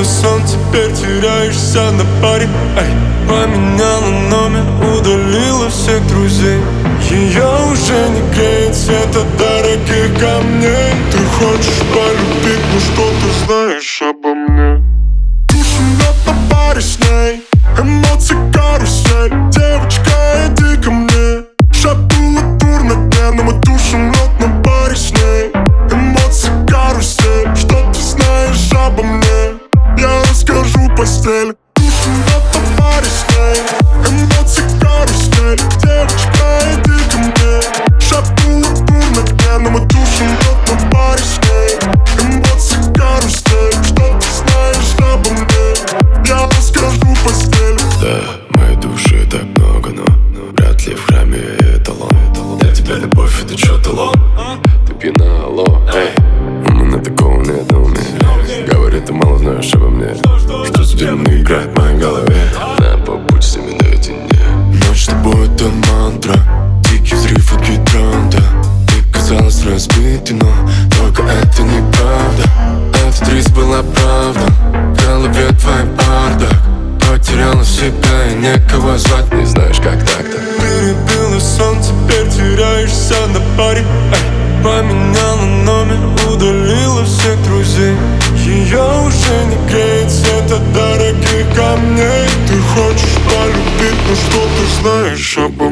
Перебила сон, теперь теряешься на паре. Эй, поменяла номер, удалила всех друзей. Ее уже не греет свет от дорогих камней. Ты хочешь полюбить, но что ты знаешь обо мне? Душим на паре с ней, эмоции карусель. Девочка, иди ко мне. Шабула тур на дне, но мы душим на паре с ней. Эмоции карусель. Что ты знаешь обо мне? Я расскажу постель. Душим на паре с ней, эмоции карусель. Девочка, иди ко мне. Шабула тур на дне, но мы душим на паре с ней. Эмоции карусель. Что ты знаешь обо мне? Я расскажу постель. Да, моей души так много, но вряд ли в храме эталон. Для тебя любовь это чё талон? Ты пьяна, алло, эй. У меня такого нет у меня. Говорит, ты мало знаешь обо мне. Что за дерьмо играет в моей голове? Да, побудь с ними наедине. Ночь с тобой это мантра, дикий взрыв от гидранта. Ты казалась разбитой, но только это неправда. Этот риск был оправдан, в голове твой бардак. Потеряла себя и некого звать, не знаешь как так-то. Перебила сон, теперь теряешься на паре. Эй, поменяла номер, удалила всех друзей. Ее уже не греет свет от дорогих камней. Ты хочешь полюбить, но что ты знаешь обо мне?